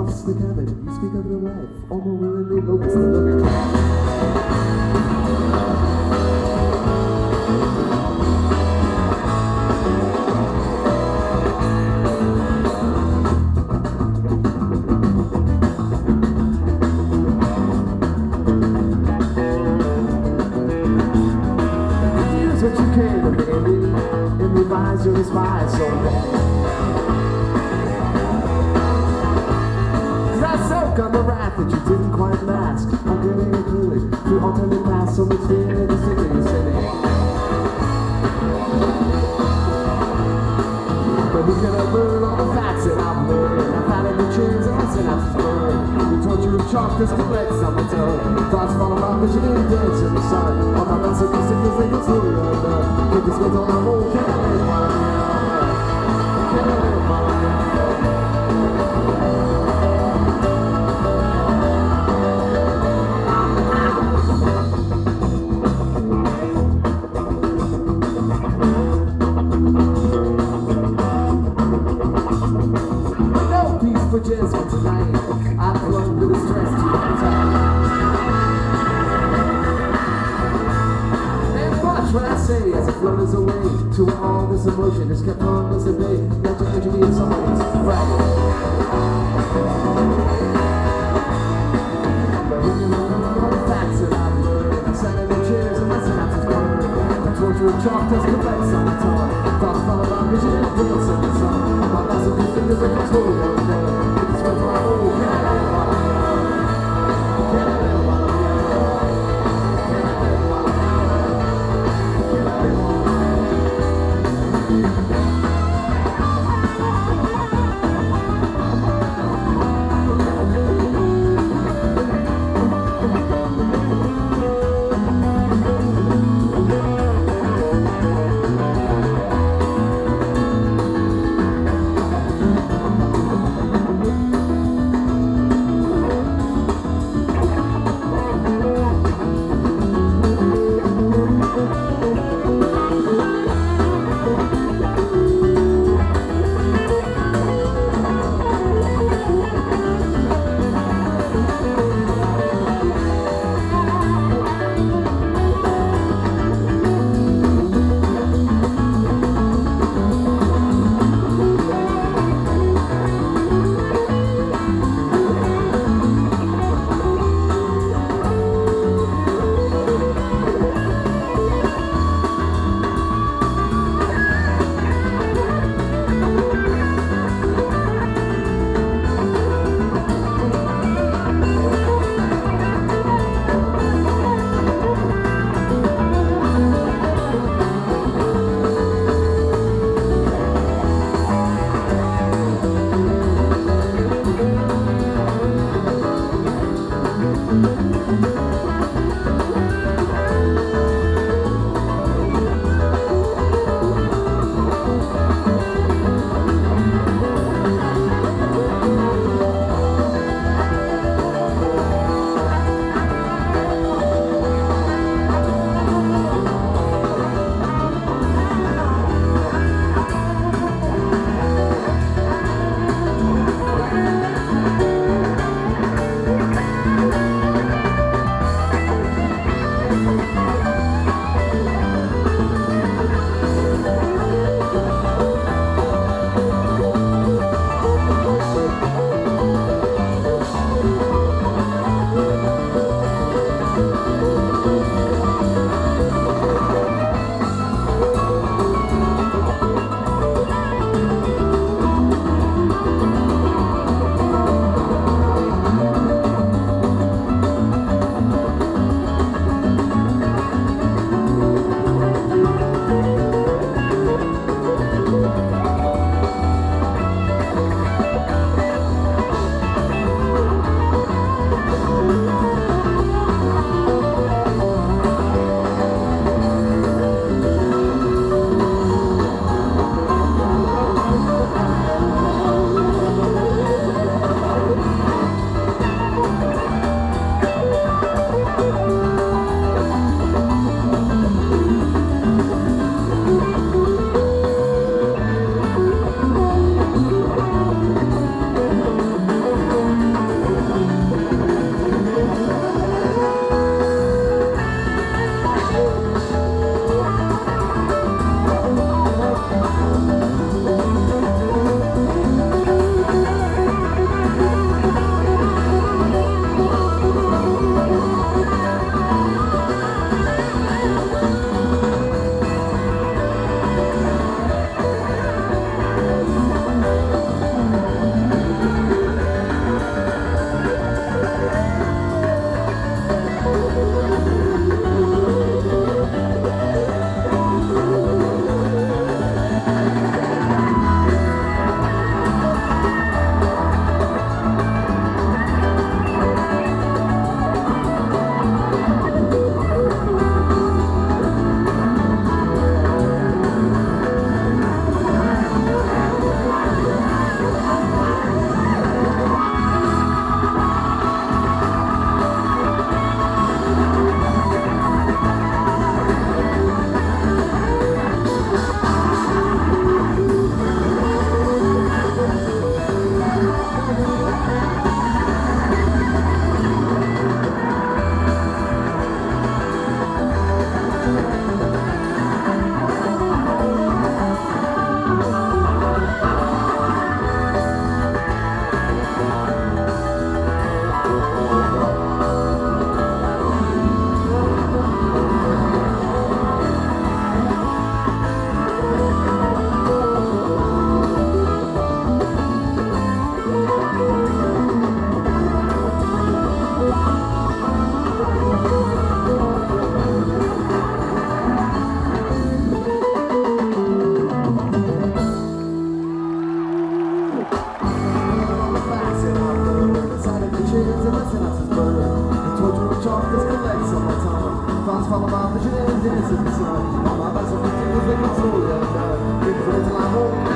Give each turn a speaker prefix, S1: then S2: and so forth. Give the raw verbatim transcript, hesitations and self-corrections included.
S1: puffs the cabin. You speak of your life, all more willingly locust than looking. Here's what you can of baby, and revise your despise so bad. On the wrath that you didn't quite mask, I'm getting it clearly through alternate paths, so much fear in the city you're sitting. But who can I learn all the facts that I've learned? I've had in the chains and my synapses burn. The torture of chalk is complex on my tongue. Thoughts fall around vision and dance in the sun. All my masterpieces because they can slowly undone. Keep this with all I won't, can I live while I'm young? Can I live while I'm young? For just for tonight, I flow with the stress to my time. And watch what I say as it flows away to all this emotion is kept on this debate. Not to engineer somebody's right. But when you learn all the facts that I've learned, I sat in the chairs and my synapses burned. The torture of chalk does complex on the tongue. Thoughts fall around vision and dance in the sun. My masterpiece fingers like a total undone. chains and my synapses burn. The torture of chocolates collects on my tongue. Thoughts follow my vision and dance in the sun. All my vessels continue to control your nerve. Big friends till I hope.